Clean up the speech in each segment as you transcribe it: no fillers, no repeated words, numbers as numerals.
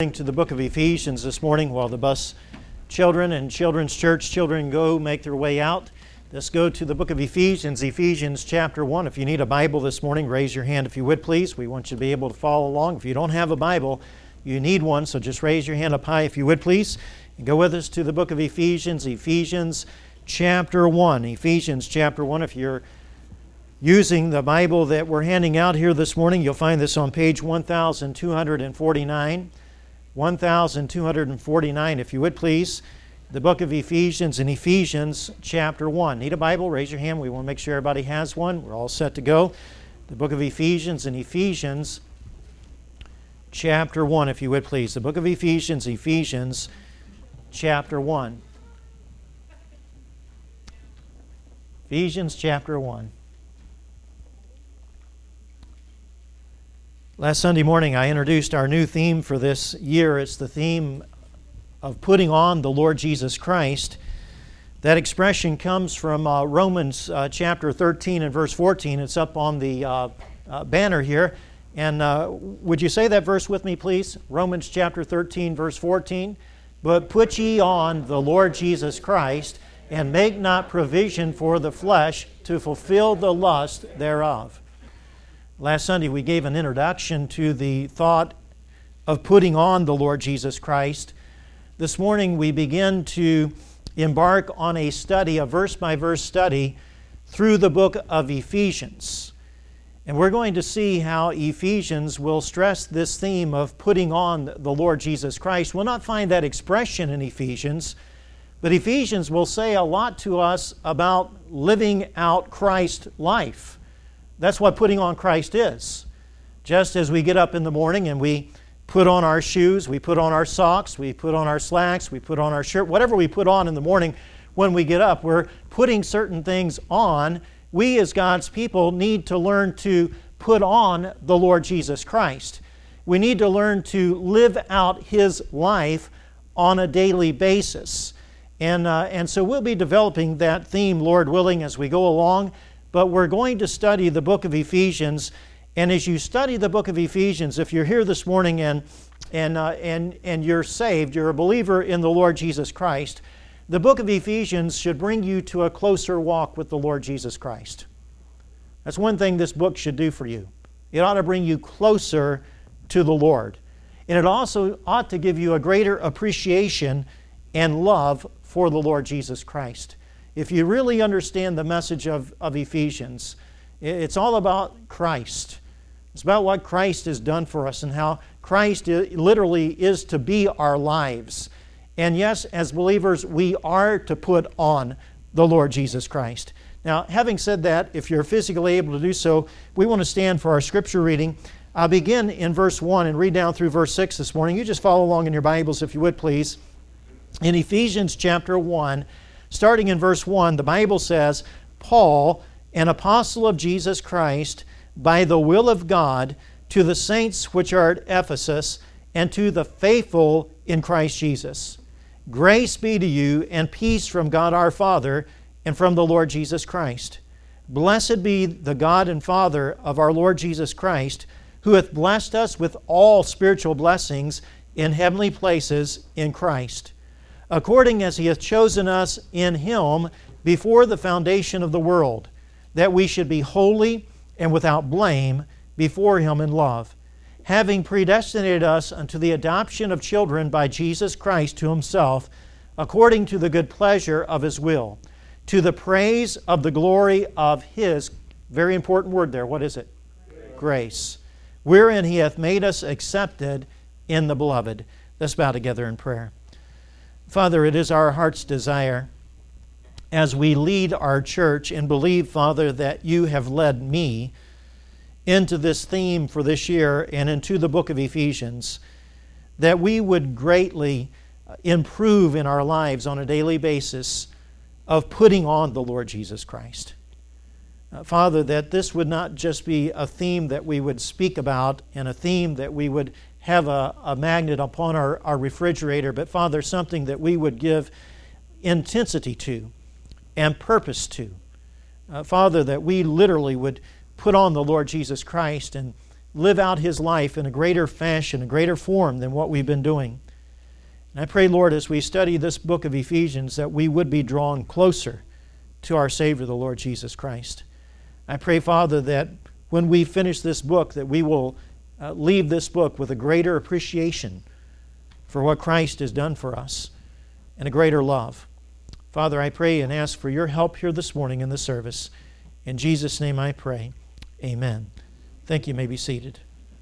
To the book of Ephesians this morning while the bus children and children's church children go make their way out. Let's go to the book of Ephesians chapter 1. If you need a Bible this morning, raise your hand if you would please. We want you to be able to follow along. If you don't have a Bible, you need one, so just raise your hand up high if you would please. And go with us to the book of Ephesians chapter 1. Ephesians chapter 1. If you're using the Bible that we're handing out here this morning, you'll find this on page 1249. 1249, if you would please. The book of Ephesians and Ephesians chapter 1. Need a Bible? Raise your hand. We want to make sure everybody has one. We're all set to go. The book of Ephesians and Ephesians chapter 1, if you would please. The book of Ephesians chapter 1. Ephesians chapter 1. Last Sunday morning, I introduced our new theme for this year. It's the theme of putting on the Lord Jesus Christ. That expression comes from Romans chapter 13 and verse 14. It's up on the banner here. And would you say that verse with me, please? Romans chapter 13, verse 14. But put ye on the Lord Jesus Christ, and make not provision for the flesh to fulfill the lust thereof. Last Sunday we gave an introduction to the thought of putting on the Lord Jesus Christ. This morning we begin to embark on a study, a verse-by-verse study, through the book of Ephesians. And we're going to see how Ephesians will stress this theme of putting on the Lord Jesus Christ. We'll not find that expression in Ephesians, but Ephesians will say a lot to us about living out Christ's life. That's what putting on Christ is. Just as we get up in the morning and we put on our shoes, we put on our socks, we put on our slacks, we put on our shirt, whatever we put on in the morning when we get up, we're putting certain things on. We as God's people need to learn to put on the Lord Jesus Christ. We need to learn to live out His life on a daily basis. And so we'll be developing that theme, Lord willing, as we go along. But we're going to study the book of Ephesians, and as you study the book of Ephesians, if you're here this morning and you're saved, you're a believer in the Lord Jesus Christ, the book of Ephesians should bring you to a closer walk with the Lord Jesus Christ. That's one thing this book should do for you. It ought to bring you closer to the Lord. And it also ought to give you a greater appreciation and love for the Lord Jesus Christ. If you really understand the message of Ephesians, it's all about Christ. It's about what Christ has done for us and how Christ literally is to be our lives. And yes, as believers, we are to put on the Lord Jesus Christ. Now, having said that, if you're physically able to do so, we want to stand for our scripture reading. I'll begin in verse 1 and read down through verse 6 this morning. You just follow along in your Bibles if you would, please. In Ephesians chapter 1, starting in verse 1, the Bible says, Paul, an apostle of Jesus Christ, by the will of God, to the saints which are at Ephesus, and to the faithful in Christ Jesus. Grace be to you, and peace from God our Father, and from the Lord Jesus Christ. Blessed be the God and Father of our Lord Jesus Christ, who hath blessed us with all spiritual blessings in heavenly places in Christ, according as He hath chosen us in Him before the foundation of the world, that we should be holy and without blame before Him in love, having predestinated us unto the adoption of children by Jesus Christ to Himself, according to the good pleasure of His will, to the praise of the glory of His, very important word there, what is it? Grace. Wherein He hath made us accepted in the Beloved. Let's bow together in prayer. Father, it is our heart's desire as we lead our church and believe, Father, that You have led me into this theme for this year and into the book of Ephesians, that we would greatly improve in our lives on a daily basis of putting on the Lord Jesus Christ. Father, that this would not just be a theme that we would speak about and a theme that we would have a magnet upon our refrigerator, but Father, something that we would give intensity to and purpose to. Father, that we literally would put on the Lord Jesus Christ and live out his life in a greater fashion, a greater form than what we've been doing. And I pray, Lord, as we study this book of Ephesians, that we would be drawn closer to our Savior, the Lord Jesus Christ. I pray, Father, that when we finish this book, that we will leave this book with a greater appreciation for what Christ has done for us and a greater love. Father, I pray and ask for your help here this morning in the service. In Jesus' name I pray. Amen. Thank you. You may be seated.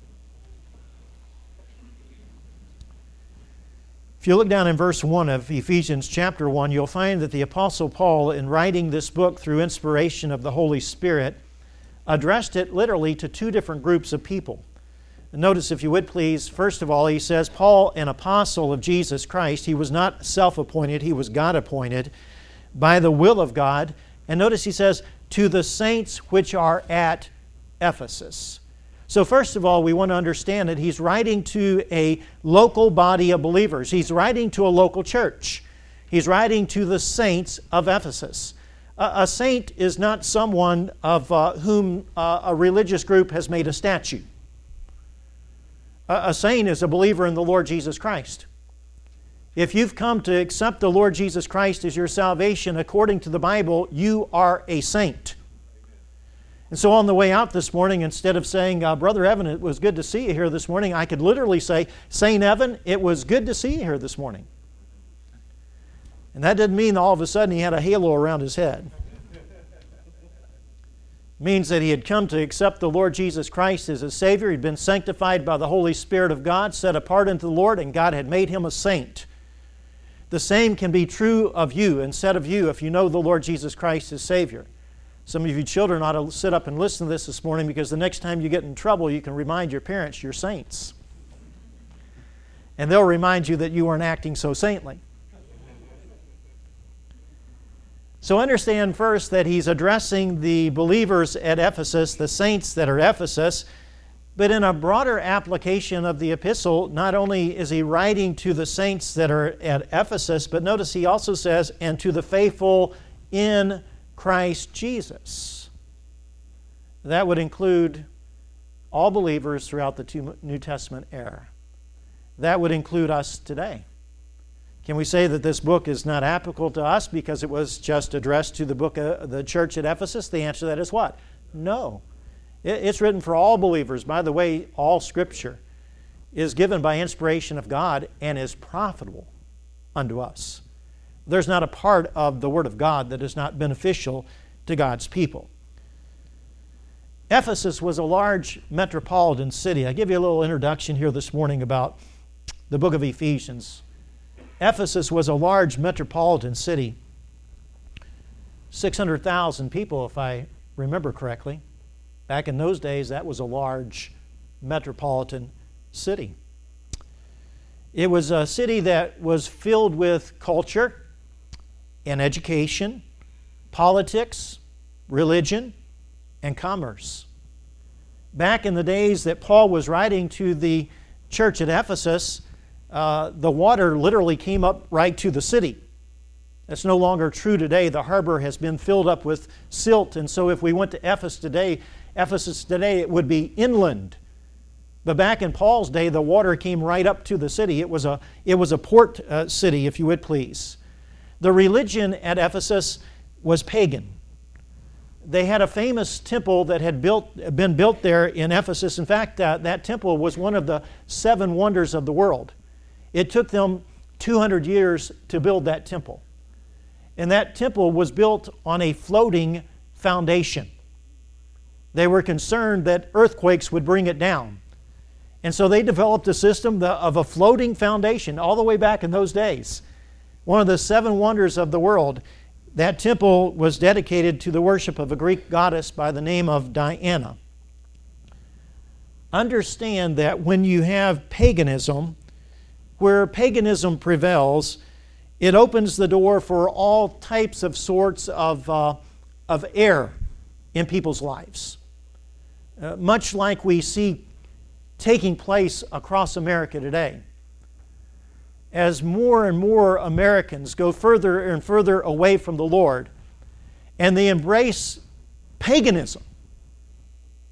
If you look down in verse 1 of Ephesians chapter 1, you'll find that the Apostle Paul, in writing this book through inspiration of the Holy Spirit, addressed it literally to two different groups of people. Notice, if you would please, first of all, he says, Paul, an apostle of Jesus Christ. He was not self-appointed, he was God-appointed by the will of God. And notice he says, to the saints which are at Ephesus. So first of all, we want to understand that he's writing to a local body of believers. He's writing to a local church. He's writing to the saints of Ephesus. A saint is not someone of whom a religious group has made a statue. A saint is a believer in the Lord Jesus Christ. If you've come to accept the Lord Jesus Christ as your salvation according to the Bible, you are a saint. And so on the way out this morning, instead of saying, Brother Evan, it was good to see you here this morning, I could literally say, Saint Evan, it was good to see you here this morning. And that didn't mean all of a sudden he had a halo around his head. It means that he had come to accept the Lord Jesus Christ as his Savior. He'd been sanctified by the Holy Spirit of God, set apart unto the Lord, and God had made him a saint. The same can be true of you and said of you if you know the Lord Jesus Christ as Savior. Some of you children ought to sit up and listen to this morning, because the next time you get in trouble, you can remind your parents you're saints. And they'll remind you that you weren't acting so saintly. So understand first that he's addressing the believers at Ephesus, the saints that are at Ephesus, but in a broader application of the epistle, not only is he writing to the saints that are at Ephesus, but notice he also says, and to the faithful in Christ Jesus. That would include all believers throughout the New Testament era. That would include us today. Can we say that this book is not applicable to us because it was just addressed to the church at Ephesus? The answer to that is what? No. It's written for all believers. By the way, all Scripture is given by inspiration of God and is profitable unto us. There's not a part of the Word of God that is not beneficial to God's people. Ephesus was a large metropolitan city. I'll give you a little introduction here this morning about the book of Ephesians. Ephesus was a large metropolitan city. 600,000 people, if I remember correctly. Back in those days, that was a large metropolitan city. It was a city that was filled with culture and education, politics, religion, and commerce. Back in the days that Paul was writing to the church at Ephesus, the water literally came up right to the city. That's no longer true today. The harbor has been filled up with silt, and so if we went to Ephesus today, it would be inland. But back in Paul's day, the water came right up to the city. It was a port city, if you would please. The religion at Ephesus was pagan. They had a famous temple that had been built there in Ephesus. In fact, that temple was one of the 7 wonders of the world. It took them 200 years to build that temple. And that temple was built on a floating foundation. They were concerned that earthquakes would bring it down. And so they developed a system of a floating foundation all the way back in those days. One of the 7 wonders of the world. That temple was dedicated to the worship of a Greek goddess by the name of Diana. Understand that when you have paganism, where paganism prevails, it opens the door for all types of sorts of error in people's lives. Much like we see taking place across America today. As more and more Americans go further and further away from the Lord, and they embrace paganism,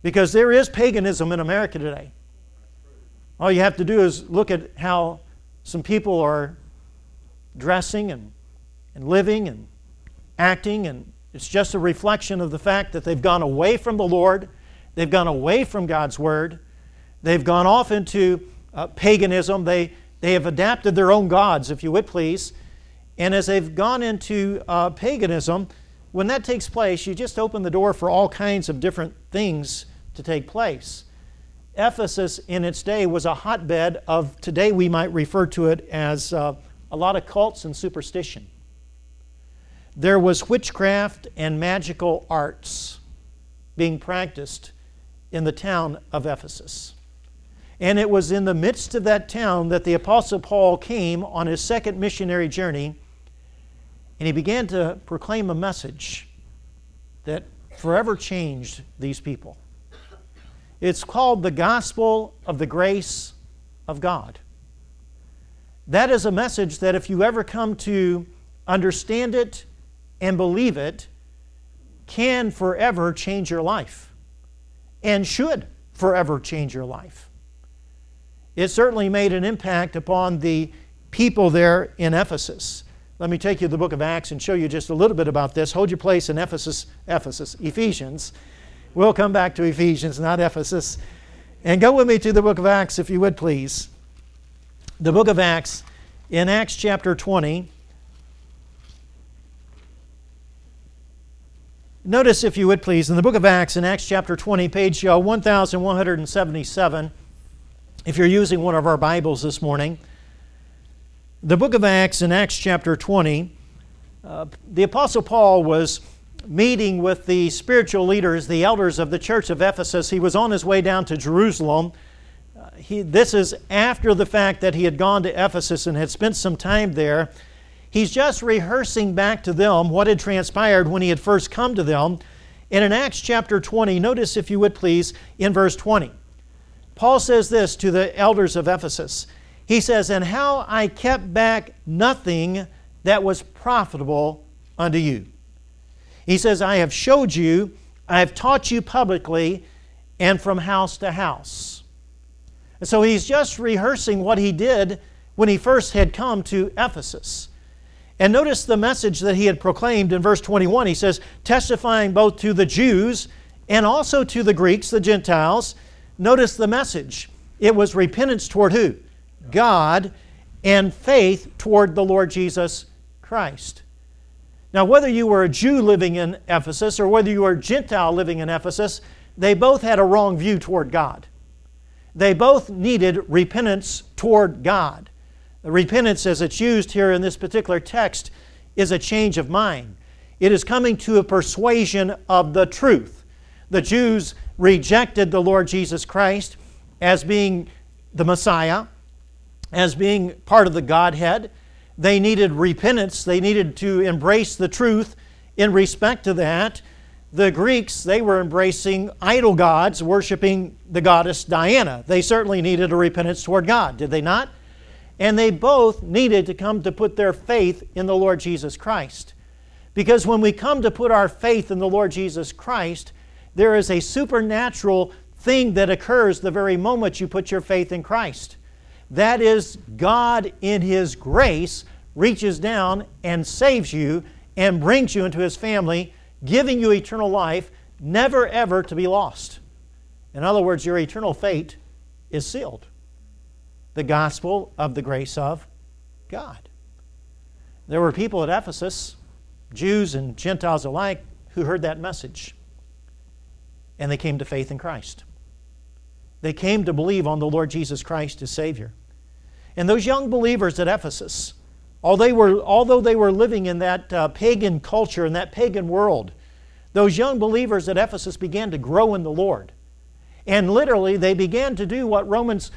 Because there is paganism in America today. All you have to do is look at how some people are dressing and living and acting, and it's just a reflection of the fact that they've gone away from the Lord, they've gone away from God's Word, they've gone off into paganism, they have adapted their own gods, if you would please, and as they've gone into paganism, when that takes place, you just open the door for all kinds of different things to take place. Ephesus in its day was a hotbed of, today we might refer to it as a lot of cults and superstition. There was witchcraft and magical arts being practiced in the town of Ephesus. And it was in the midst of that town that the Apostle Paul came on his second missionary journey, and he began to proclaim a message that forever changed these people. It's called the gospel of the grace of God. That is a message that if you ever come to understand it and believe it, can forever change your life and should forever change your life. It certainly made an impact upon the people there in Ephesus. Let me take you to the book of Acts and show you just a little bit about this. Hold your place in Ephesians. We'll come back to Ephesians, not Ephesus. And go with me to the book of Acts, if you would, please. The book of Acts, in Acts chapter 20. Notice, if you would, please, in the book of Acts, in Acts chapter 20, page 1177, if you're using one of our Bibles this morning. The book of Acts, in Acts chapter 20, the Apostle Paul was meeting with the spiritual leaders, the elders of the church of Ephesus. He was on his way down to Jerusalem. This is after the fact that he had gone to Ephesus and had spent some time there. He's just rehearsing back to them what had transpired when he had first come to them. And in Acts chapter 20, notice, if you would please, in verse 20. Paul says this to the elders of Ephesus. He says, "And how I kept back nothing that was profitable unto you." He says, "I have showed you, I have taught you publicly, and from house to house." And so he's just rehearsing what he did when he first had come to Ephesus. And notice the message that he had proclaimed in verse 21. He says, testifying both to the Jews and also to the Greeks, the Gentiles. Notice the message. It was repentance toward who? God, and faith toward the Lord Jesus Christ. Now, whether you were a Jew living in Ephesus or whether you were a Gentile living in Ephesus, they both had a wrong view toward God. They both needed repentance toward God. The repentance, as it's used here in this particular text, is a change of mind. It is coming to a persuasion of the truth. The Jews rejected the Lord Jesus Christ as being the Messiah, as being part of the Godhead. They needed repentance. They needed to embrace the truth in respect to that. The Greeks, they were embracing idol gods, worshiping the goddess Diana. They certainly needed a repentance toward God, did they not? And they both needed to come to put their faith in the Lord Jesus Christ. Because when we come to put our faith in the Lord Jesus Christ, there is a supernatural thing that occurs the very moment you put your faith in Christ. That is, God in His grace reaches down and saves you and brings you into His family, giving you eternal life, never ever to be lost. In other words, your eternal fate is sealed. The gospel of the grace of God. There were people at Ephesus, Jews and Gentiles alike, who heard that message. And they came to faith in Christ. They came to believe on the Lord Jesus Christ as Savior. And those young believers at Ephesus, although they were living in that pagan culture, in that pagan world, those young believers at Ephesus began to grow in the Lord. And literally, they began to do what Romans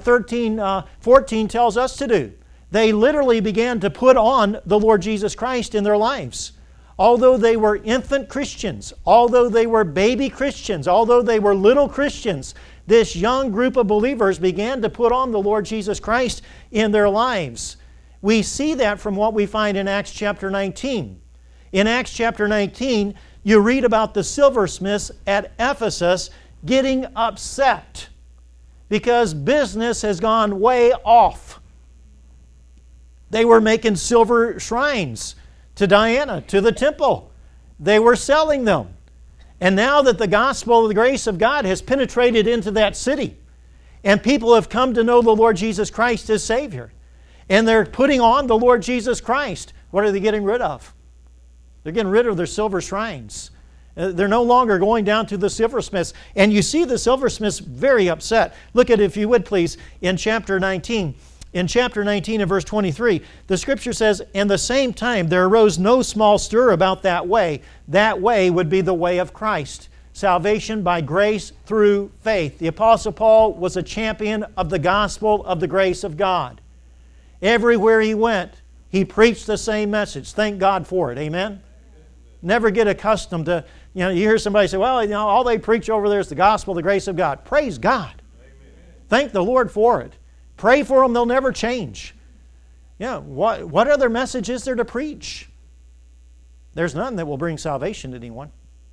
13:14 tells us to do. They literally began to put on the Lord Jesus Christ in their lives. Although they were infant Christians, although they were baby Christians, although they were little Christians, this young group of believers began to put on the Lord Jesus Christ in their lives. We see that from what we find in Acts chapter 19. In Acts chapter 19, you read about the silversmiths at Ephesus getting upset because business has gone way off. They were making silver shrines to Diana, to the temple. They were selling them. And now that the gospel of the grace of God has penetrated into that city, and people have come to know the Lord Jesus Christ as Savior, and they're putting on the Lord Jesus Christ, what are they getting rid of? They're getting rid of their silver shrines. They're no longer going down to the silversmiths. And you see the silversmiths very upset. Look at, if you would please, in chapter 19. In chapter 19 and verse 23, the Scripture says, "In the same time there arose no small stir about that way." That way would be the way of Christ. Salvation by grace through faith. The Apostle Paul was a champion of the gospel of the grace of God. Everywhere he went, he preached the same message. Thank God for it. Amen? Never get accustomed to, you hear somebody say, well, all they preach over there is the gospel of the grace of God. Praise God. Amen. Thank the Lord for it. Pray for them, they'll never change. What other message is there to preach? There's none that will bring salvation to anyone.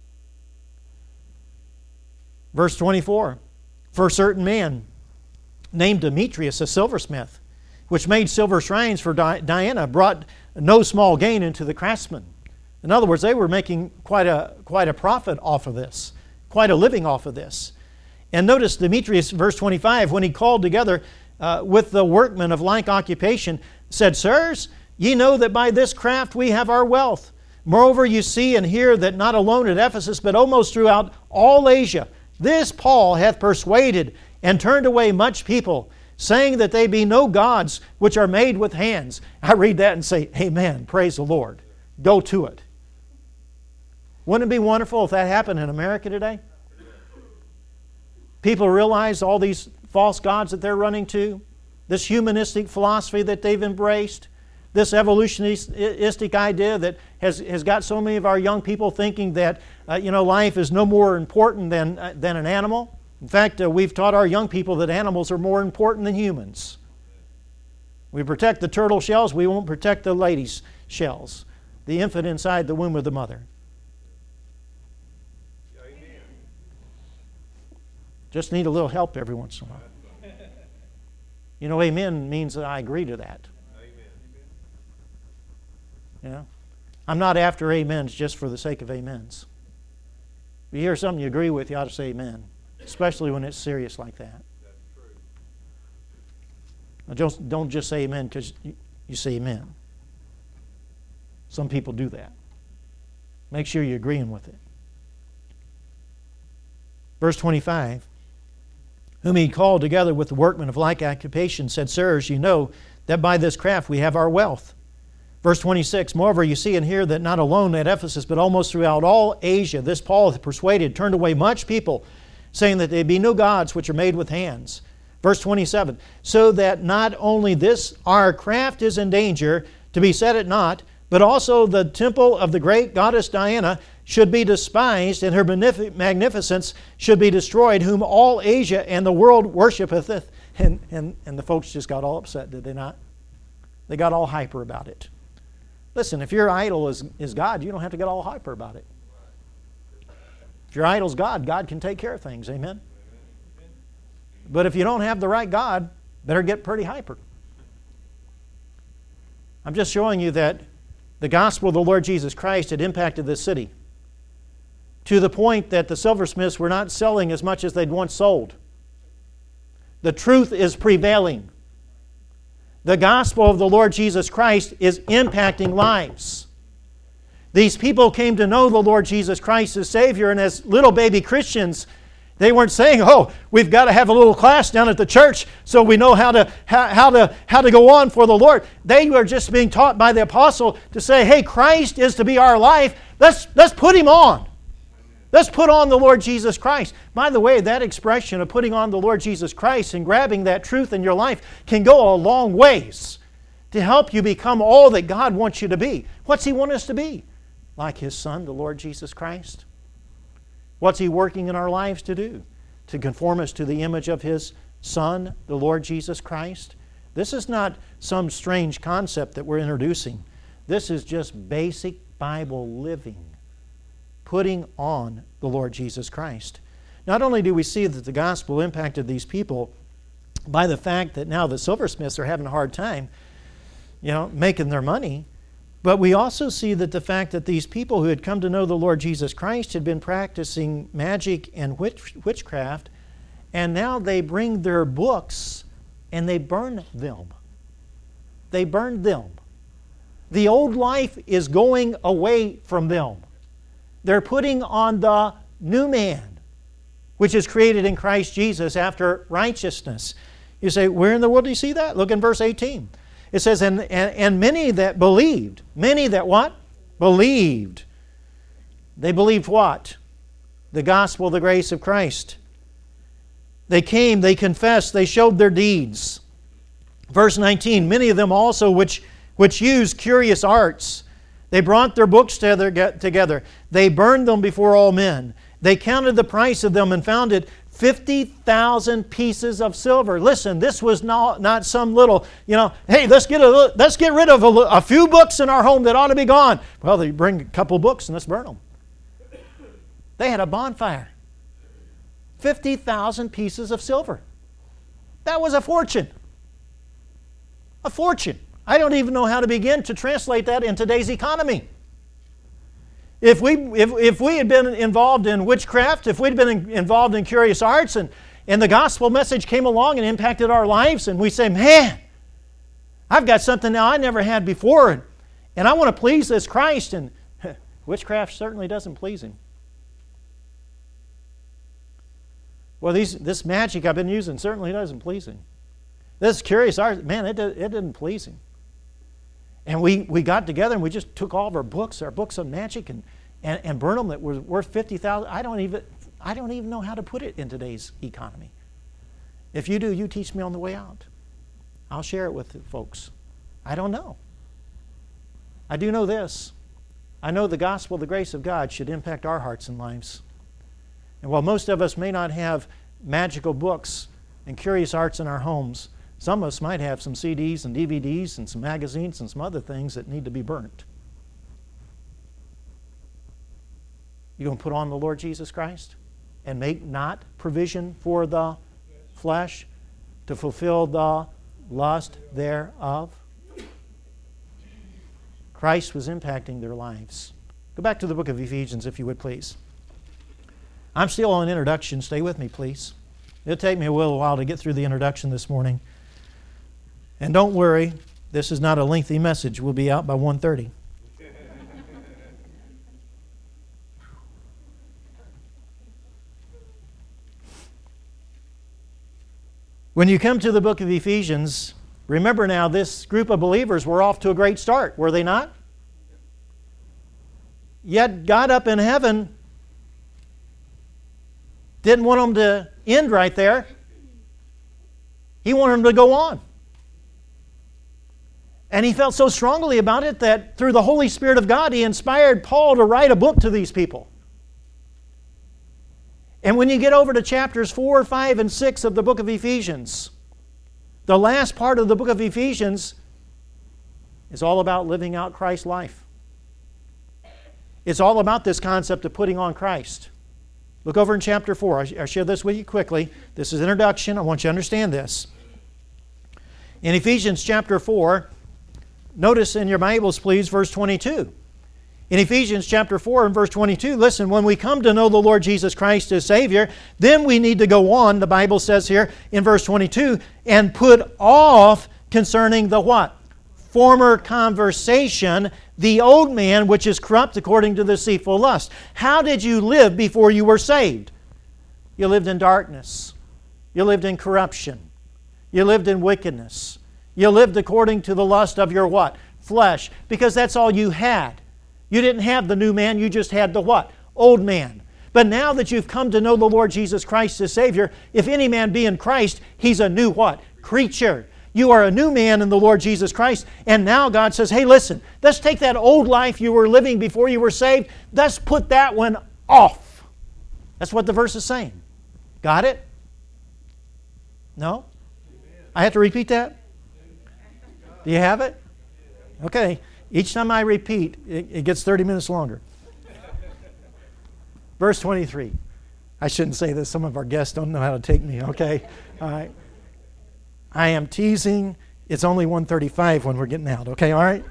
Verse 24, "For a certain man named Demetrius, a silversmith, which made silver shrines for Diana, brought no small gain into the craftsmen." In other words, they were making quite a profit off of this, quite a living off of this. And notice Demetrius, verse 25, when he called together with the workmen of like occupation, said, "Sirs, ye know that by this craft we have our wealth. Moreover, you see and hear that not alone at Ephesus, but almost throughout all Asia, this Paul hath persuaded and turned away much people, saying that they be no gods which are made with hands." I read that and say, amen, praise the Lord. Go to it. Wouldn't it be wonderful if that happened in America today? People realize all these false gods that they're running to, this humanistic philosophy that they've embraced, this evolutionistic idea that has got so many of our young people thinking that life is no more important than an animal. In fact, we've taught our young people that animals are more important than humans. We protect the turtle shells, we won't protect the lady's shells, the infant inside the womb of the mother. Just need a little help every once in a while. Amen means that I agree to that. Amen. I'm not after amens just for the sake of amens. If you hear something you agree with, you ought to say amen, especially when it's serious like that. Now, don't just say amen because you say amen. Some people do that. Make sure you're agreeing with it. Verse 25, "Whom he called together with the workmen of like occupation, said, Sirs, you know that by this craft we have our wealth." Verse 26, "Moreover, you see and hear that not alone at Ephesus, but almost throughout all Asia, this Paul hath persuaded, turned away much people, saying that there be no gods which are made with hands." Verse 27, "So that not only this our craft is in danger to be set at naught, but also the temple of the great goddess Diana should be despised, and her magnificence should be destroyed, whom all Asia and the world worshipeth." And the folks just got all upset, did they not? They got all hyper about it. Listen, if your idol is God, you don't have to get all hyper about it. If your idol's God, God can take care of things, amen? But if you don't have the right God, better get pretty hyper. I'm just showing you that the gospel of the Lord Jesus Christ had impacted this city to the point that the silversmiths were not selling as much as they'd once sold. The truth is prevailing. The gospel of the Lord Jesus Christ is impacting lives. These people came to know the Lord Jesus Christ as Savior, and as little baby Christians, they weren't saying, "Oh, we've got to have a little class down at the church so we know how to go on for the Lord." They were just being taught by the apostle to say, "Hey, Christ is to be our life. Let's put Him on. Let's put on the Lord Jesus Christ." By the way, that expression of putting on the Lord Jesus Christ and grabbing that truth in your life can go a long ways to help you become all that God wants you to be. What's He want us to be? Like His Son, the Lord Jesus Christ. What's He working in our lives to do? To conform us to the image of His Son, the Lord Jesus Christ. This is not some strange concept that we're introducing. This is just basic Bible living. Putting on the Lord Jesus Christ. Not only do we see that the gospel impacted these people by the fact that now the silversmiths are having a hard time, making their money, but we also see that the fact that these people who had come to know the Lord Jesus Christ had been practicing magic and witchcraft, and now they bring their books and they burn them. They burned them. The old life is going away from them. They're putting on the new man, which is created in Christ Jesus after righteousness. You say, where in the world do you see that? Look in verse 18. It says, and many that believed. Many that what? Believed. They believed what? The gospel, the grace of Christ. They came, they confessed, they showed their deeds. Verse 19, many of them also which used curious arts. They brought their books together. They burned them before all men. They counted the price of them and found it 50,000 pieces of silver. Listen, this was not some little, hey, let's get rid of a few books in our home that ought to be gone. Well, they bring a couple books and let's burn them. They had a bonfire. 50,000 pieces of silver. That was a fortune. A fortune. I don't even know how to begin to translate that in today's economy. If we had been involved in witchcraft, if we'd been involved in curious arts, and the gospel message came along and impacted our lives, and we say, man, I've got something now I never had before, and I want to please this Christ, and witchcraft certainly doesn't please Him. Well, this magic I've been using certainly doesn't please Him. This curious art, man, it didn't please Him. And we got together and we just took all of our books of magic, and burned them that were worth 50,000. I don't even know how to put it in today's economy. If you do, you teach me on the way out. I'll share it with folks. I don't know. I do know this. I know the gospel, the grace of God should impact our hearts and lives. And while most of us may not have magical books and curious arts in our homes, some of us might have some CDs and DVDs and some magazines and some other things that need to be burnt. You going to put on the Lord Jesus Christ and make not provision for the flesh to fulfill the lust thereof? Christ was impacting their lives. Go back to the book of Ephesians, if you would, please. I'm still on introduction. Stay with me, please. It'll take me a little while to get through the introduction this morning. And don't worry, this is not a lengthy message. We'll be out by 1:30. When you come to the book of Ephesians, remember now, this group of believers were off to a great start, were they not? Yet God up in heaven didn't want them to end right there. He wanted them to go on. And He felt so strongly about it that through the Holy Spirit of God, He inspired Paul to write a book to these people. And when you get over to chapters 4, 5, and 6 of the book of Ephesians, the last part of the book of Ephesians is all about living out Christ's life. It's all about this concept of putting on Christ. Look over in chapter 4. I'll share this with you quickly. This is introduction. I want you to understand this. In Ephesians chapter 4, notice in your Bibles, please, verse 22. In Ephesians chapter 4 and verse 22, listen, when we come to know the Lord Jesus Christ as Savior, then we need to go on, the Bible says here in verse 22, and put off concerning the what? Former conversation, the old man which is corrupt according to the deceitful lust. How did you live before you were saved? You lived in darkness. You lived in corruption. You lived in wickedness. You lived according to the lust of your what? Flesh. Because that's all you had. You didn't have the new man, you just had the what? Old man. But now that you've come to know the Lord Jesus Christ as Savior, if any man be in Christ, he's a new what? Creature. You are a new man in the Lord Jesus Christ. And now God says, hey, listen, let's take that old life you were living before you were saved. Let's put that one off. That's what the verse is saying. Got it? No? I have to repeat that? Do you have it? Okay. Each time I repeat, it gets 30 minutes longer. Verse 23. I shouldn't say this. Some of our guests don't know how to take me, okay? All right. I am teasing. It's only 1:35 when we're getting out, okay? All right?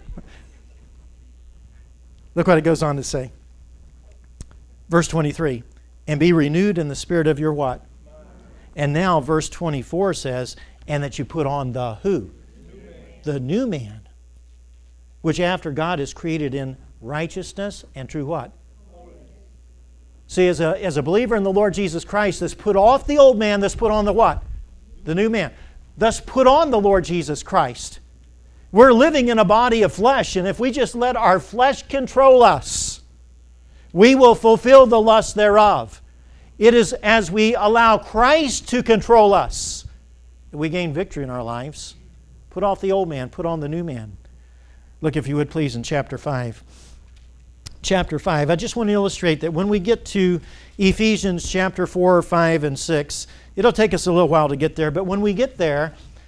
Look what it goes on to say. Verse 23, and be renewed in the spirit of your what? And now verse 24 says, and that you put on the who? The new man, which after God is created in righteousness and true what? See, as a believer in the Lord Jesus Christ, let's put off the old man, let's put on the what? The new man. Thus put on the Lord Jesus Christ. We're living in a body of flesh, and if we just let our flesh control us, we will fulfill the lust thereof. It is as we allow Christ to control us that we gain victory in our lives. Put off the old man, put on the new man. Look, if you would please, in chapter 5. Chapter 5. I just want to illustrate that when we get to Ephesians chapter 4, 5, and 6, it'll take us a little while to get there, but when we get there,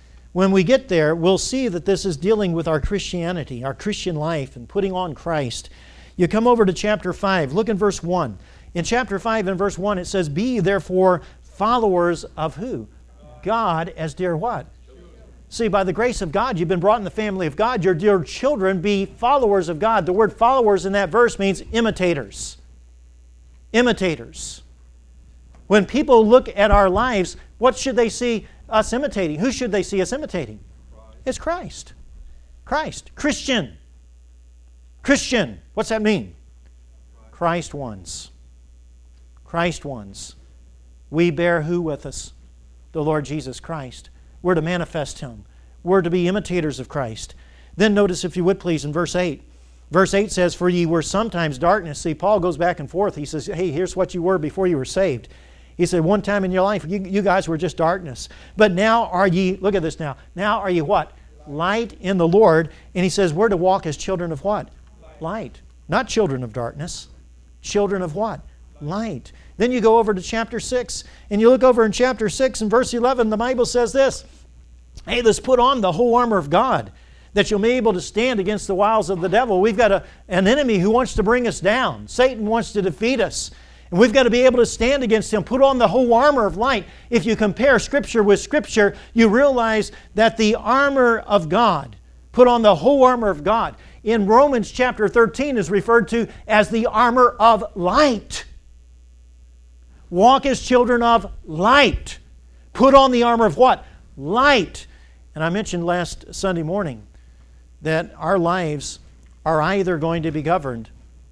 we'll see that this is dealing with our Christianity, our Christian life, and putting on Christ. You come over to chapter 5. Look in verse 1. In chapter 5 and verse 1, it says, be therefore followers of who? God as dear what? See, by the grace of God, you've been brought in the family of God. Your dear children, be followers of God. The word followers in that verse means imitators. Imitators. When people look at our lives, what should they see us imitating? Who should they see us imitating? It's Christ. Christ. Christian. Christian. What's that mean? Christ ones. Christ ones. We bear who with us? The Lord Jesus Christ. We're to manifest Him. We're to be imitators of Christ. Then notice, if you would please, in verse 8. Verse 8 says, for ye were sometimes darkness. See, Paul goes back and forth. He says, hey, here's what you were before you were saved. He said, one time in your life, you guys were just darkness. But now are ye, look at this now. Now are ye what? Light in the Lord. And he says, we're to walk as children of what? Light. Not children of darkness. Children of what? Light. Then you go over to chapter 6, and you look over in chapter 6 and verse 11, the Bible says this, hey, let's put on the whole armor of God, that you'll be able to stand against the wiles of the devil. We've got an enemy who wants to bring us down. Satan wants to defeat us. And we've got to be able to stand against him. Put on the whole armor of light. If you compare Scripture with Scripture, you realize that the armor of God, put on the whole armor of God, in Romans chapter 13 is referred to as the armor of light. Walk as children of light. Put on the armor of what? Light. And I mentioned last Sunday morning that our lives are either going to be governed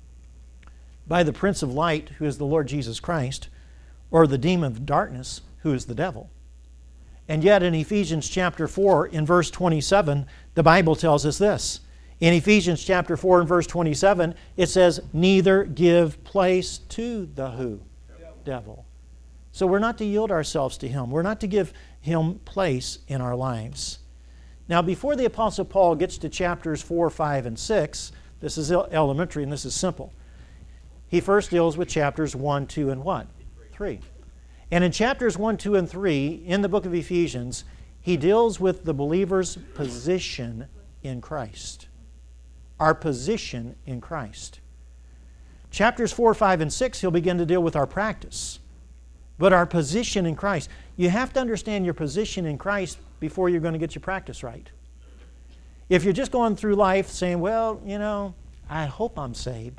by the Prince of Light, who is the Lord Jesus Christ, or the demon of darkness, who is the devil. And yet in Ephesians chapter 4, in verse 27, the Bible tells us this. In Ephesians chapter 4 and verse 27, it says, neither give place to the who? Devil. So we're not to yield ourselves to him. We're not to give him place in our lives. Now, before the Apostle Paul gets to chapters 4, 5, and 6, this is elementary and this is simple. He first deals with chapters 1, 2, and what? 3. And in chapters 1, 2, and 3, in the book of Ephesians, he deals with the believer's position in Christ. Our position in Christ. Chapters 4, 5, and 6, he'll begin to deal with our practice. But our position in Christ. You have to understand your position in Christ before you're going to get your practice right. If you're just going through life saying, well, you know, I hope I'm saved.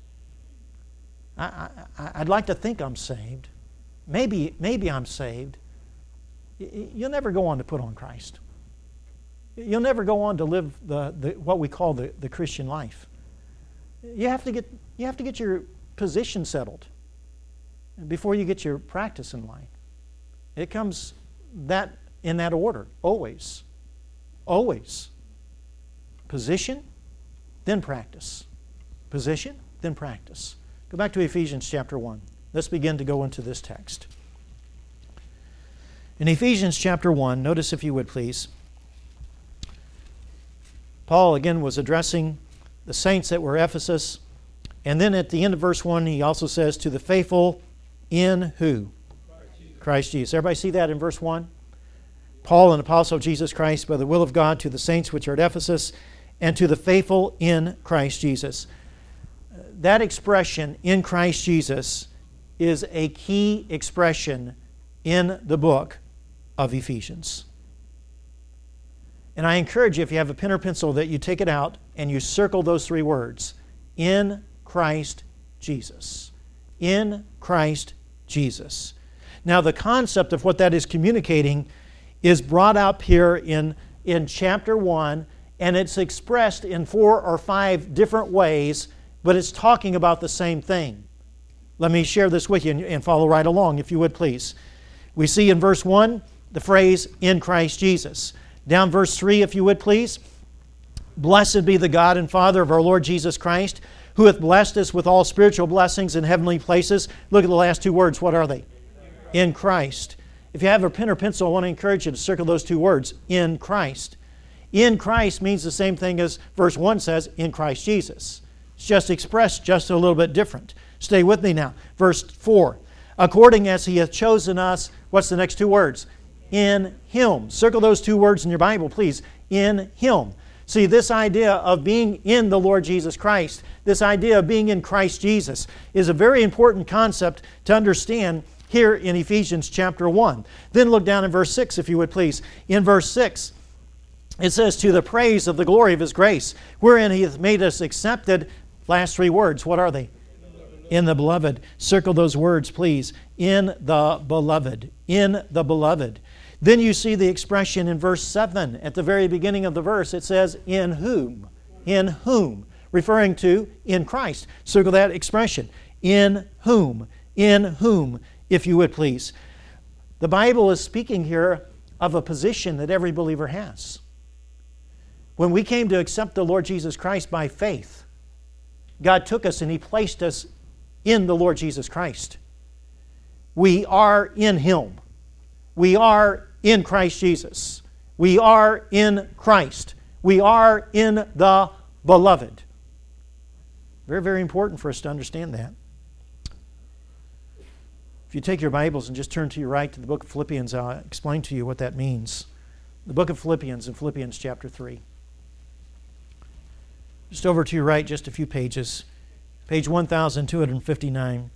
I'd like to think I'm saved. Maybe I'm saved. You'll never go on to put on Christ. You'll never go on to live what we call the Christian life. You have to get your position settled before you get your practice in line. It comes in that order, always. Always. Position, then practice. Position, then practice. Go back to Ephesians chapter 1. Let's begin to go into this text. In Ephesians chapter 1, notice if you would please, Paul again was addressing the saints that were Ephesus. And then at the end of verse 1, he also says, to the faithful in who? Christ Jesus. Everybody see that in verse 1? Paul, an apostle of Jesus Christ, by the will of God, to the saints which are at Ephesus, and to the faithful in Christ Jesus. That expression, in Christ Jesus, is a key expression in the book of Ephesians. And I encourage you, if you have a pen or pencil, that you take it out and you circle those three words. In Christ Jesus. In Christ Jesus. Now, the concept of what that is communicating is brought up here in chapter 1, and it's expressed in 4 or 5 different ways, but it's talking about the same thing. Let me share this with you and follow right along, if you would, please. We see in verse 1 the phrase, in Christ Jesus. Down verse 3, if you would, please. Blessed be the God and Father of our Lord Jesus Christ, who hath blessed us with all spiritual blessings in heavenly places. Look at the last 2 words. What are they? In Christ. If you have a pen or pencil, I want to encourage you to circle those 2 words. In Christ. In Christ means the same thing as verse 1 says, in Christ Jesus. It's just expressed just a little bit different. Stay with me now. Verse 4. According as He hath chosen us, what's the next 2 words? In Him. Circle those 2 words in your Bible, please. In Him. See, this idea of being in the Lord Jesus Christ, this idea of being in Christ Jesus, is a very important concept to understand here in Ephesians chapter 1. Then look down in verse 6, if you would please. In verse 6, it says, to the praise of the glory of His grace, wherein He hath made us accepted. Last 3 words, what are they? In the Beloved. Circle those words, please. In the Beloved. In the Beloved. Then you see the expression in verse 7. At the very beginning of the verse, it says, in whom. In whom. Referring to in Christ. Circle that expression. In whom. In whom, if you would please. The Bible is speaking here of a position that every believer has. When we came to accept the Lord Jesus Christ by faith, God took us and He placed us in the Lord Jesus Christ. We are in Him. We are in Christ Jesus. We are in Christ. We are in the Beloved. Very, very important for us to understand that. If you take your Bibles and just turn to your right to the book of Philippians, I'll explain to you what that means. The book of Philippians, in Philippians chapter 3. Just over to your right, just a few pages. Page 1259.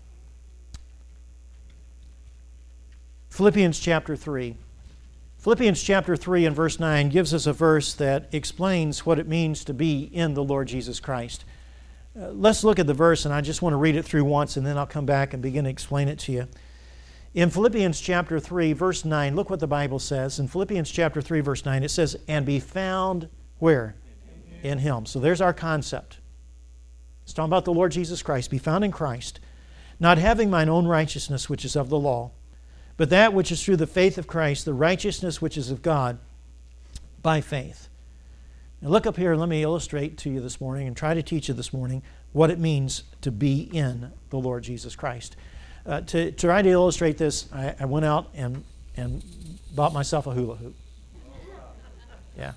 Philippians chapter 3. Philippians chapter 3 and verse 9 gives us a verse that explains what it means to be in the Lord Jesus Christ. Let's look at the verse, and I just want to read it through once, and then I'll come back and begin to explain it to you. In Philippians chapter 3, verse 9, look what the Bible says. In Philippians chapter 3, verse 9, it says, and be found where? In Him. So there's our concept. It's talking about the Lord Jesus Christ. Be found in Christ, not having mine own righteousness, which is of the law, but that which is through the faith of Christ, the righteousness which is of God by faith. Now look up here and let me illustrate to you this morning and try to teach you this morning what it means to be in the Lord Jesus Christ. To try to illustrate this, I went out and bought myself a hula hoop. Yeah.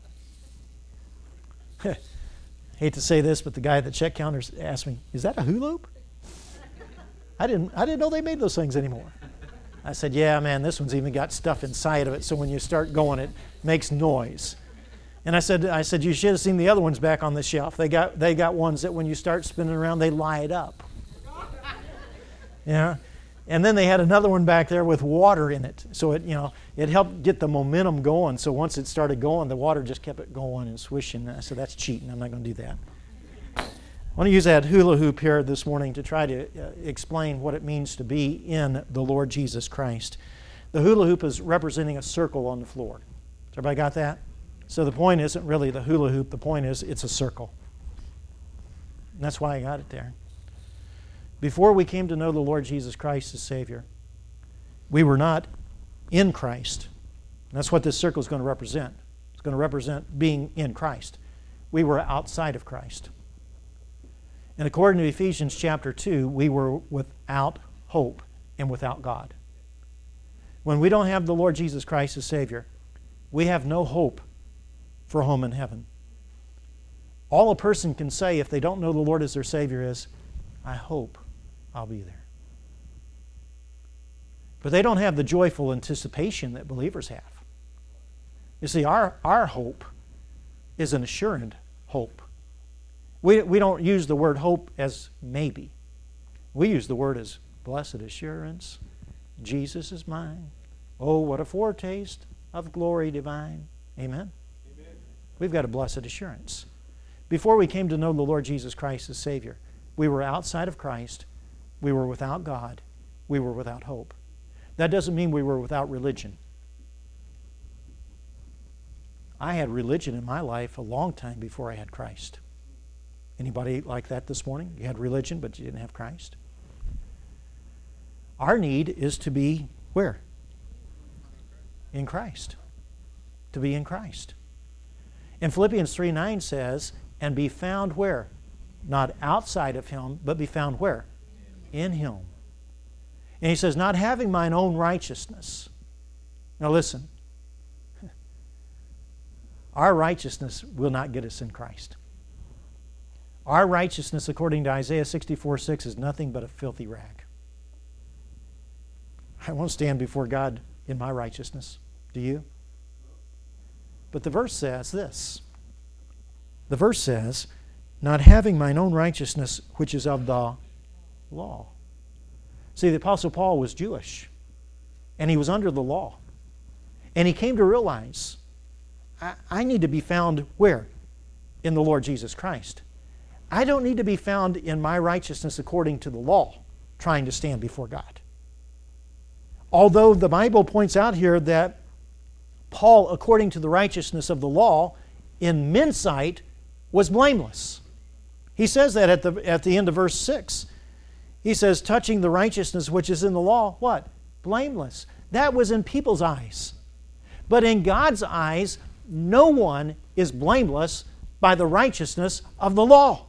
Hate to say this, but the guy at the check counter asked me, is that a hula hoop? I didn't know they made those things anymore. I said, yeah, man, this one's even got stuff inside of it, so when you start going, it makes noise. And I said, you should have seen the other ones back on the shelf. They got ones that when you start spinning around, they light up. Yeah. And then they had another one back there with water in it. So it helped get the momentum going. So once it started going, the water just kept it going and swishing. And I said, that's cheating. I'm not going to do that. I want to use that hula hoop here this morning to try to explain what it means to be in the Lord Jesus Christ. The hula hoop is representing a circle on the floor. Has everybody got that? So the point isn't really the hula hoop. The point is it's a circle. And that's why I got it there. Before we came to know the Lord Jesus Christ as Savior, we were not in Christ. And that's what this circle is going to represent. It's going to represent being in Christ. We were outside of Christ. And according to Ephesians chapter 2, we were without hope and without God. When we don't have the Lord Jesus Christ as Savior, we have no hope for a home in heaven. All a person can say if they don't know the Lord as their Savior is, I hope I'll be there. But they don't have the joyful anticipation that believers have. You see, our hope is an assured hope. We don't use the word hope as maybe. We use the word as Blessed assurance, Jesus is mine. Oh, what a foretaste of glory divine. Amen? Amen. We've got a blessed assurance. Before we came to know the Lord Jesus Christ as Savior, we were outside of Christ. We were without God. We were without hope. That doesn't mean we were without religion. I had religion in my life a long time before I had Christ. Anybody like that this morning? You had religion, but you didn't have Christ? Our need is to be where? In Christ. To be in Christ. And Philippians 3:9 says, and be found where? Not outside of Him, but be found where? In Him. And he says, not having mine own righteousness. Now listen. Our righteousness will not get us in Christ. Our righteousness, according to Isaiah 64:6, is nothing but a filthy rag. I won't stand before God in my righteousness. Do you? But the verse says this. The verse says, not having mine own righteousness, which is of the law. See, the Apostle Paul was Jewish, and he was under the law. And he came to realize, I need to be found where? In the Lord Jesus Christ. I don't need to be found in my righteousness according to the law, trying to stand before God. Although the Bible points out here that Paul, according to the righteousness of the law, in men's sight, was blameless. He says that at the end of verse 6. He says, touching the righteousness which is in the law, what? Blameless. That was in people's eyes. But in God's eyes, no one is blameless by the righteousness of the law.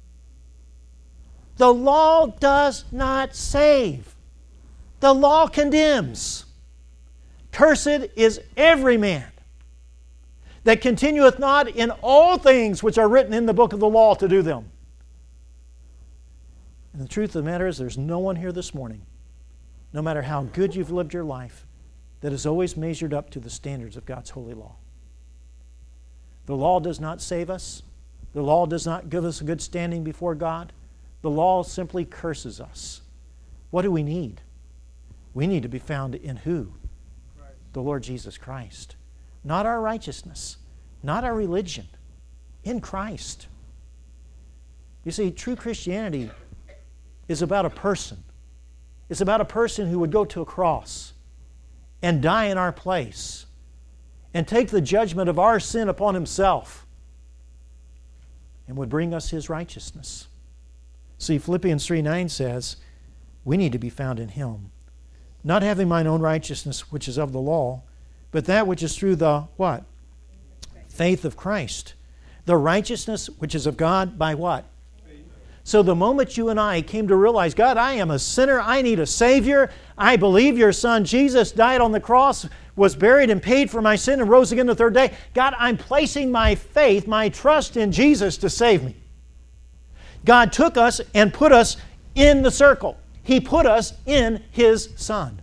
The law does not save. The law condemns. Cursed is every man that continueth not in all things which are written in the book of the law to do them. And the truth of the matter is, there's no one here this morning, no matter how good you've lived your life, that has always measured up to the standards of God's holy law. The law does not save us. The law does not give us a good standing before God. The law simply curses us. What do we need? We need to be found in who? Christ. The Lord Jesus Christ. Not our righteousness, not our religion, in Christ. You see, true Christianity is about a person. It's about a person who would go to a cross and die in our place and take the judgment of our sin upon Himself and would bring us His righteousness. See, Philippians 3:9 says, we need to be found in Him, not having mine own righteousness, which is of the law, but that which is through the, what? Faith of Christ. The righteousness which is of God by what? So the moment you and I came to realize, God, I am a sinner, I need a Savior, I believe your Son Jesus died on the cross, was buried and paid for my sin and rose again the third day. God, I'm placing my faith, my trust in Jesus to save me. God took us and put us in the circle. He put us in His Son.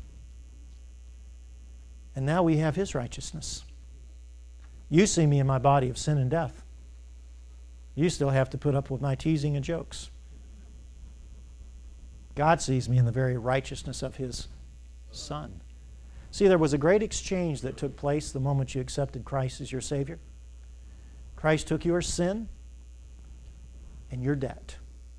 And now we have His righteousness. You see me in my body of sin and death. You still have to put up with my teasing and jokes. God sees me in the very righteousness of His Son. See, there was a great exchange that took place the moment you accepted Christ as your Savior. Christ took your sin and your debt.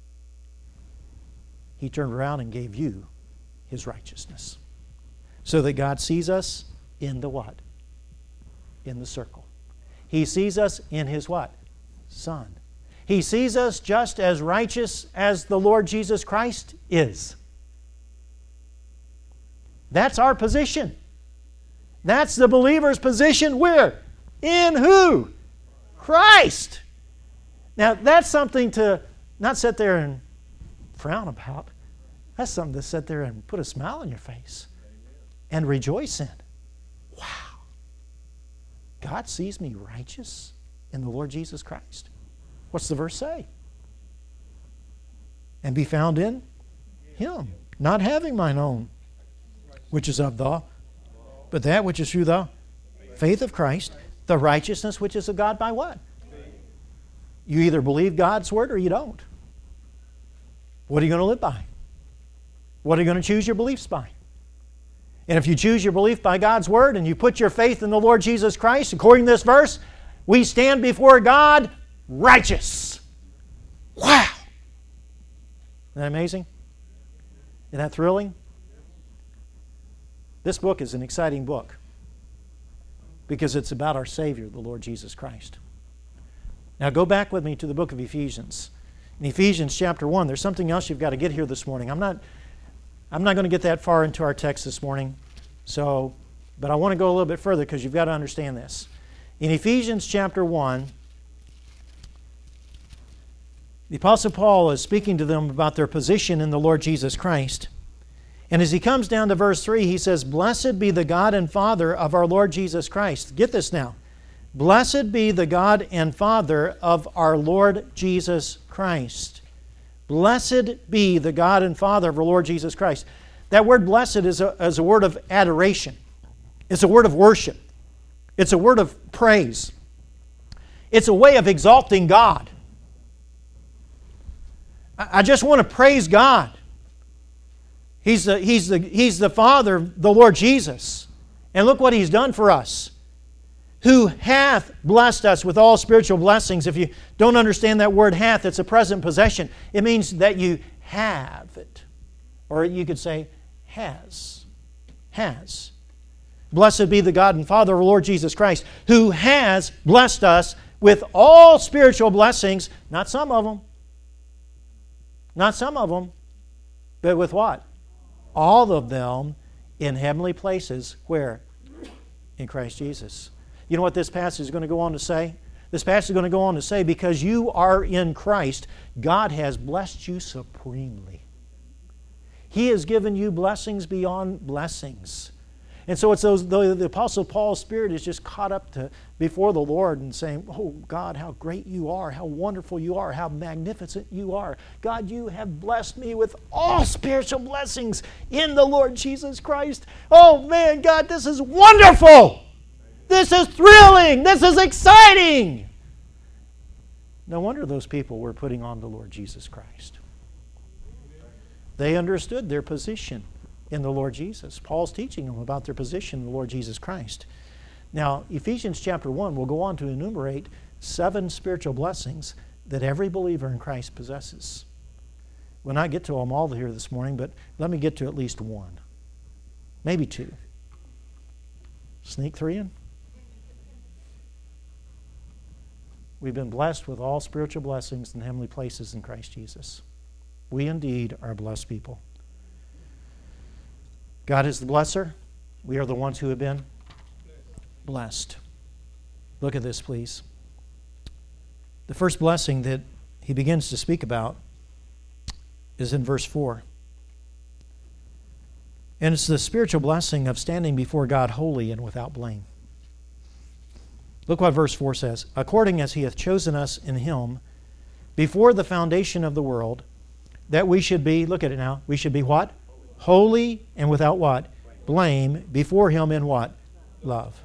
He turned around and gave you His righteousness. So that God sees us in the what? In the circle. He sees us in His what? Son. He sees us just as righteous as the Lord Jesus Christ is. That's our position. That's the believer's position. Where? In who? Christ. Now, that's something to not sit there and frown about. That's something to sit there and put a smile on your face and rejoice in. Wow. God sees me righteous in the Lord Jesus Christ. What's the verse say? And be found in Him, not having mine own, which is of the, but that which is through the faith of Christ, the righteousness which is of God by what? You either believe God's word or you don't. What are you going to live by? What are you going to choose your beliefs by? And if you choose your belief by God's Word and you put your faith in the Lord Jesus Christ, according to this verse, we stand before God righteous. Wow! Isn't that amazing? Isn't that thrilling? This book is an exciting book because it's about our Savior, the Lord Jesus Christ. Now go back with me to the book of Ephesians. In Ephesians chapter 1, there's something else you've got to get here this morning. I'm not going to get that far into our text this morning, but I want to go a little bit further because you've got to understand this. In Ephesians chapter 1, the Apostle Paul is speaking to them about their position in the Lord Jesus Christ. And as he comes down to verse 3, he says, "Blessed be the God and Father of our Lord Jesus Christ." Get this now. Blessed be the God and Father of our Lord Jesus Christ. Blessed be the God and Father of our Lord Jesus Christ. That word blessed is a word of adoration. It's a word of worship. It's a word of praise. It's a way of exalting God. I just want to praise God. He's the Father, the Lord Jesus. And look what He's done for us. Who hath blessed us with all spiritual blessings. If you don't understand that word hath, it's a present possession. It means that you have it. Or you could say has. Has. Blessed be the God and Father of our Lord Jesus Christ, who has blessed us with all spiritual blessings, not some of them. Not some of them, but with what? All of them in heavenly places. Where? In Christ Jesus. You know what this passage is going to go on to say? This passage is going to go on to say, because you are in Christ, God has blessed you supremely. He has given you blessings beyond blessings. And so it's the Apostle Paul's spirit is just caught up before the Lord and saying, "Oh God, how great you are, how wonderful you are, how magnificent you are. God, you have blessed me with all spiritual blessings in the Lord Jesus Christ. Oh man, God, this is wonderful. This is thrilling. This is exciting." No wonder those people were putting on the Lord Jesus Christ. They understood their position in the Lord Jesus. Paul's teaching them about their position in the Lord Jesus Christ. Now, Ephesians chapter 1 will go on to enumerate 7 spiritual blessings that every believer in Christ possesses. We'll not get to them all here this morning, but let me get to at least one. Maybe 2. Sneak 3 in. We've been blessed with all spiritual blessings in heavenly places in Christ Jesus. We indeed are blessed people. God is the blesser. We are the ones who have been blessed. Look at this, please. The first blessing that he begins to speak about is in verse 4. And it's the spiritual blessing of standing before God holy and without blame. Look what verse 4 says. "According as He hath chosen us in Him before the foundation of the world, that we should be," look at it now, we should be what? Holy and without what? Blame before Him in what? Love.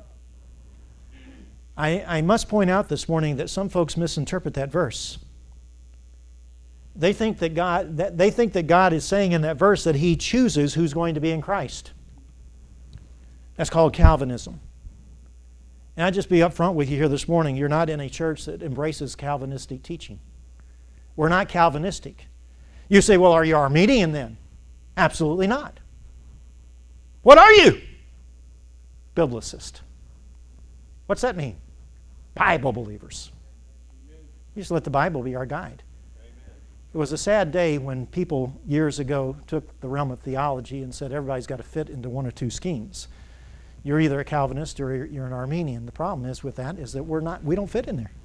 I must point out this morning that some folks misinterpret that verse. They think that God is saying in that verse that He chooses who's going to be in Christ. That's called Calvinism. And I'd just be upfront with you here this morning. You're not in a church that embraces Calvinistic teaching. We're not Calvinistic. You say, "Well, are you Arminian then?" Absolutely not. What are you? Biblicist. What's that mean? Bible believers. You just let the Bible be our guide. It was a sad day when people years ago took the realm of theology and said everybody's got to fit into one or two schemes. You're either a Calvinist or you're an Arminian. The problem is with that is that we don't fit in there.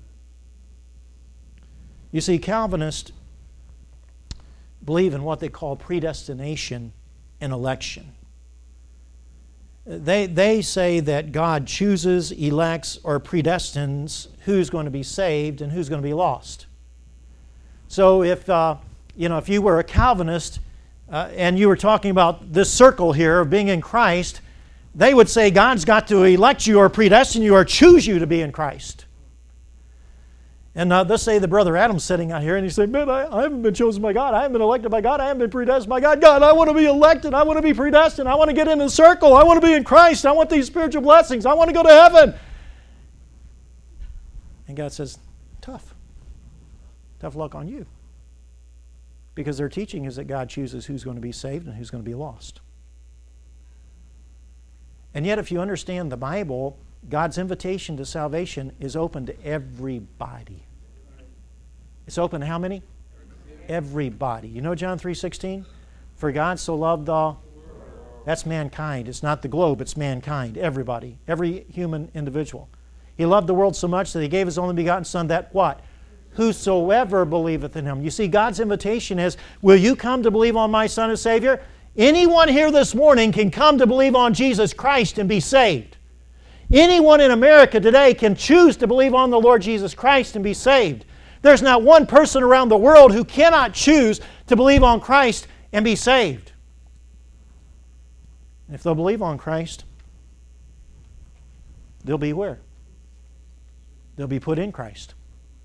You see, Calvinists believe in what they call predestination and election. They say that God chooses, elects, or predestines who's going to be saved and who's going to be lost. So if you were a Calvinist and you were talking about this circle here of being in Christ, they would say God's got to elect you or predestine you or choose you to be in Christ. And let's say the brother Adam's sitting out here and he's saying, man, I haven't been chosen by God. I haven't been elected by God. I haven't been predestined by God. God, I want to be elected. I want to be predestined. I want to get in the circle. I want to be in Christ. I want these spiritual blessings. I want to go to heaven. And God says, tough. Tough luck on you. Because their teaching is that God chooses who's going to be saved and who's going to be lost. And yet if you understand the Bible, God's invitation to salvation is open to everybody. It's open to how many? Everybody. You know John 3:16? For God so loved the... That's mankind. It's not the globe, it's mankind. Everybody. Every human individual. He loved the world so much that He gave His only begotten Son that what? Whosoever believeth in Him. You see, God's invitation is, will you come to believe on my Son as Savior? Anyone here this morning can come to believe on Jesus Christ and be saved. Anyone in America today can choose to believe on the Lord Jesus Christ and be saved. There's not one person around the world who cannot choose to believe on Christ and be saved. And if they'll believe on Christ, they'll be where? They'll be put in Christ.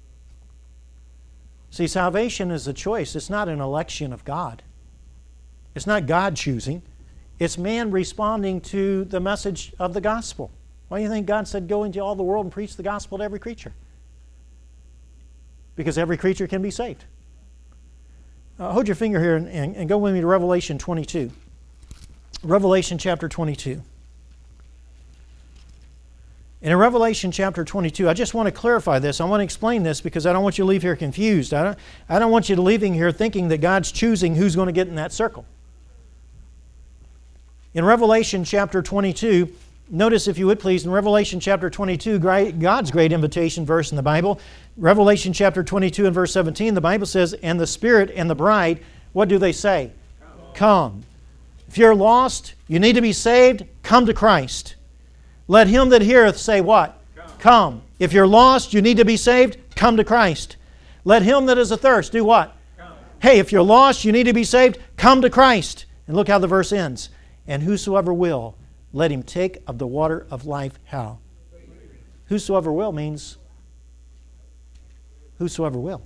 See, salvation is a choice. It's not an election of God. It's not God choosing. It's man responding to the message of the gospel. Why do you think God said, go into all the world and preach the gospel to every creature? Because every creature can be saved. Hold your finger here and go with me to Revelation 22. Revelation chapter 22. And in Revelation chapter 22, I just want to clarify this. I want to explain this because I don't want you to leave here confused. I don't want you to leaving here thinking that God's choosing who's going to get in that circle. In Revelation chapter 22, notice, if you would please, in Revelation chapter 22, God's great invitation verse in the Bible, Revelation chapter 22 and verse 17, the Bible says, and the Spirit and the bride, what do they say? Come. If you're lost, you need to be saved, come to Christ. Let him that heareth say what? Come. If you're lost, you need to be saved, come to Christ. Let him that is athirst do what? Come. Hey, if you're lost, you need to be saved, come to Christ. And look how the verse ends. And whosoever will, let him take of the water of life. How? Whosoever will means whosoever will.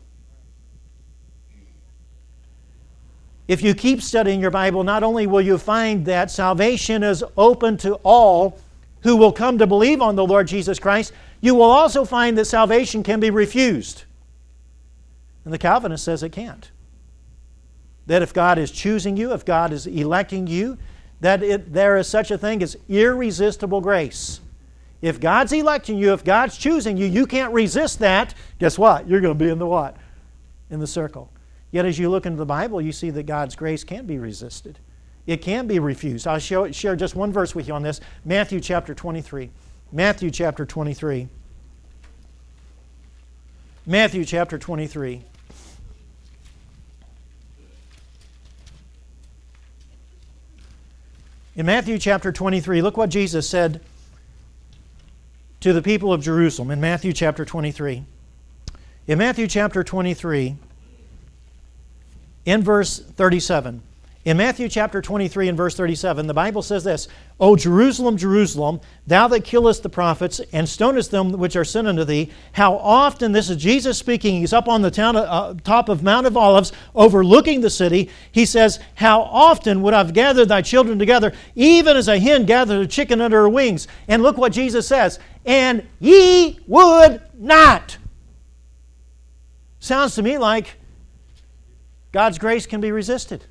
If you keep studying your Bible, not only will you find that salvation is open to all who will come to believe on the Lord Jesus Christ, you will also find that salvation can be refused. And the Calvinist says it can't. That if God is choosing you, if God is electing you, that there is such a thing as irresistible grace. If God's electing you, if God's choosing you, you can't resist that. Guess what? You're going to be in the what? In the circle. Yet as you look into the Bible, you see that God's grace can't be resisted. It can't be refused. I'll share just one verse with you on this. Matthew chapter 23. Matthew chapter 23. Matthew chapter 23. In Matthew chapter 23, look what Jesus said to the people of Jerusalem in Matthew chapter 23. In Matthew chapter 23, in verse 37, in Matthew chapter 23 and verse 37, the Bible says this, O Jerusalem, Jerusalem, thou that killest the prophets and stonest them which are sent unto thee, how often, this is Jesus speaking, he's up on the top of Mount of Olives, overlooking the city. He says, how often would I have gathered thy children together, even as a hen gathereth a chicken under her wings. And look what Jesus says, and ye would not. Sounds to me like God's grace can be resisted.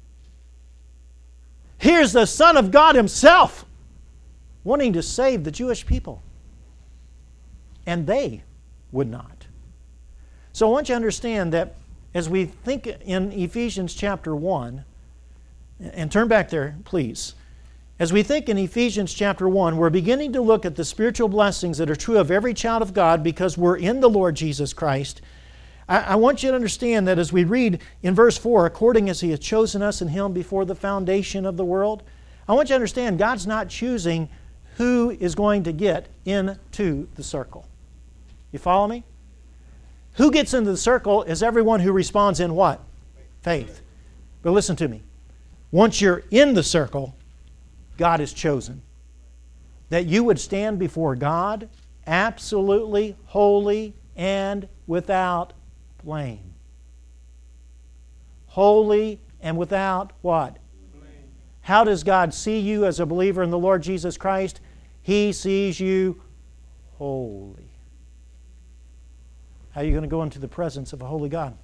Here's the Son of God Himself wanting to save the Jewish people. And they would not. So I want you to understand that as we think in Ephesians chapter 1, and turn back there, please. As we think in Ephesians chapter 1, we're beginning to look at the spiritual blessings that are true of every child of God because we're in the Lord Jesus Christ. I want you to understand that as we read in verse 4, according as He has chosen us in Him before the foundation of the world, I want you to understand God's not choosing who is going to get into the circle. You follow me? Who gets into the circle is everyone who responds in what? Faith. But listen to me. Once you're in the circle, God has chosen that you would stand before God absolutely holy, and without blame. Holy and without what? Blame. How does God see you as a believer in the Lord Jesus Christ? He sees you holy. How are you going to go into the presence of a holy God?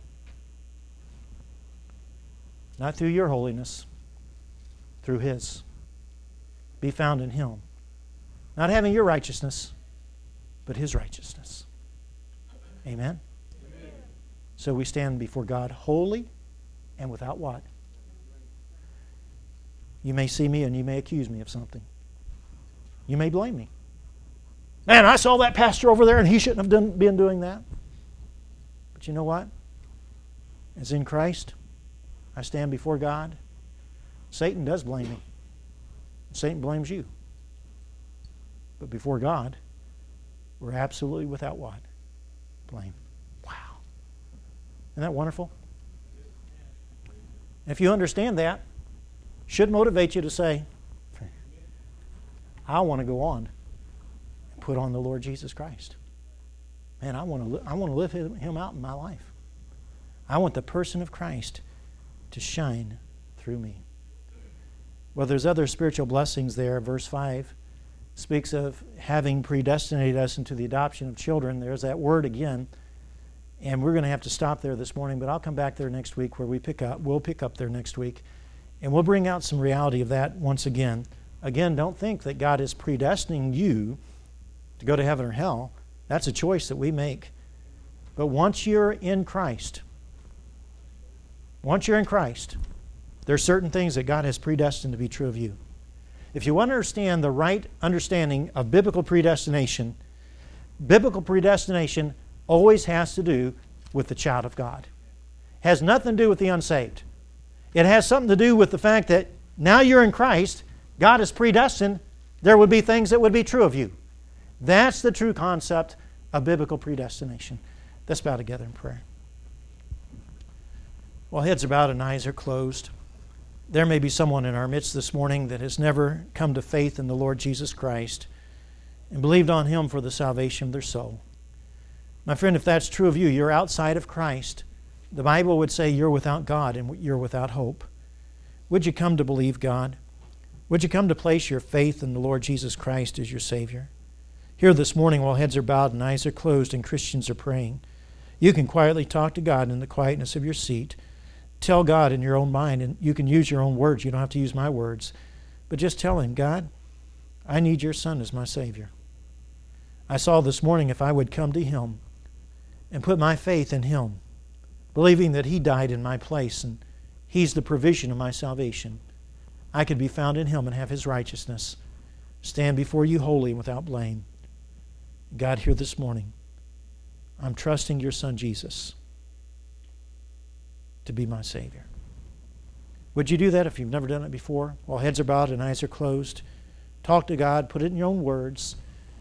Not through your holiness, through His. Be found in Him. Not having your righteousness, but His righteousness. Amen? Amen. So we stand before God holy and without what? You may see me and you may accuse me of something. You may blame me. Man, I saw that pastor over there and he shouldn't have been doing that. But you know what? As in Christ, I stand before God. Satan does blame me. Satan blames you. But before God, we're absolutely without what? Blame. Wow. Isn't that wonderful? If you understand that, it should motivate you to say, I want to go on and put on the Lord Jesus Christ. Man, I want to live Him out in my life. I want the person of Christ to shine through me. Well, there's other spiritual blessings there. Verse 5 speaks of having predestinated us into the adoption of children. There's that word again. And we're going to have to stop there this morning, but I'll come back there next week where we'll pick up there next week. And we'll bring out some reality of that once again. Again, don't think that God is predestining you to go to heaven or hell. That's a choice that we make. But once you're in Christ, there's certain things that God has predestined to be true of you. If you want to understand the right understanding of biblical predestination always has to do with the child of God. It has nothing to do with the unsaved. It has something to do with the fact that now you're in Christ, God is predestined, there would be things that would be true of you. That's the true concept of biblical predestination. Let's bow together in prayer. Well, heads are bowed and eyes are closed. There may be someone in our midst this morning that has never come to faith in the Lord Jesus Christ and believed on Him for the salvation of their soul. My friend, if that's true of you, you're outside of Christ. The Bible would say you're without God and you're without hope. Would you come to believe God? Would you come to place your faith in the Lord Jesus Christ as your Savior? Here this morning, while heads are bowed and eyes are closed and Christians are praying, you can quietly talk to God in the quietness of your seat. Tell God in your own mind, and you can use your own words. You don't have to use my words. But just tell Him, God, I need your Son as my Savior. I saw this morning if I would come to Him and put my faith in Him, believing that He died in my place and He's the provision of my salvation, I could be found in Him and have His righteousness. Stand before you holy and without blame. God, here this morning, I'm trusting your Son Jesus to be my Savior. Would you do that if you've never done it before? While heads are bowed and eyes are closed, talk to God, put it in your own words.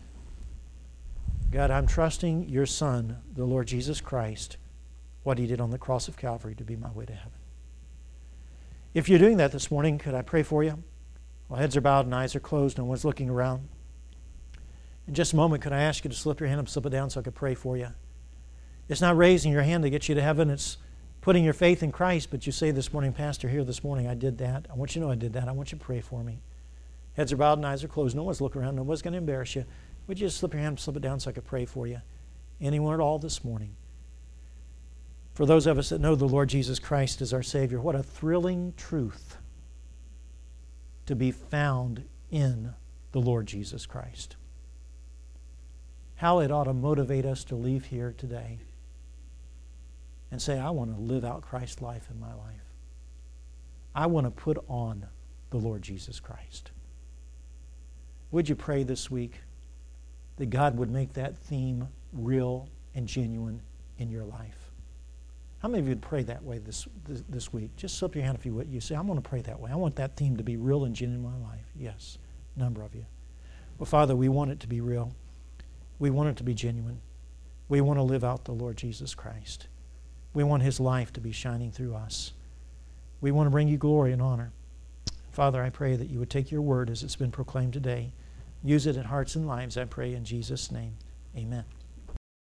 God, I'm trusting your Son, the Lord Jesus Christ, what He did on the cross of Calvary to be my way to heaven. If you're doing that this morning, could I pray for you? While heads are bowed and eyes are closed, no one's looking around. In just a moment, could I ask you to slip your hand up, slip it down so I could pray for you? It's not raising your hand to get you to heaven. It's putting your faith in Christ, but you say this morning, Pastor, here this morning, I did that. I want you to know I did that. I want you to pray for me. Heads are bowed and eyes are closed. No one's looking around. No one's going to embarrass you. Would you just slip your hand, slip it down so I could pray for you? Anyone at all this morning? For those of us that know the Lord Jesus Christ as our Savior, what a thrilling truth to be found in the Lord Jesus Christ. How it ought to motivate us to leave here today and say, I want to live out Christ's life in my life. I want to put on the Lord Jesus Christ. Would you pray this week that God would make that theme real and genuine in your life? How many of you would pray that way this week? Just slip your hand if you would. You say, I'm going to pray that way. I want that theme to be real and genuine in my life. Yes, a number of you. Well, Father, we want it to be real. We want it to be genuine. We want to live out the Lord Jesus Christ. We want His life to be shining through us. We want to bring you glory and honor. Father, I pray that you would take your word as it's been proclaimed today. Use it in hearts and lives, I pray in Jesus' name. Amen.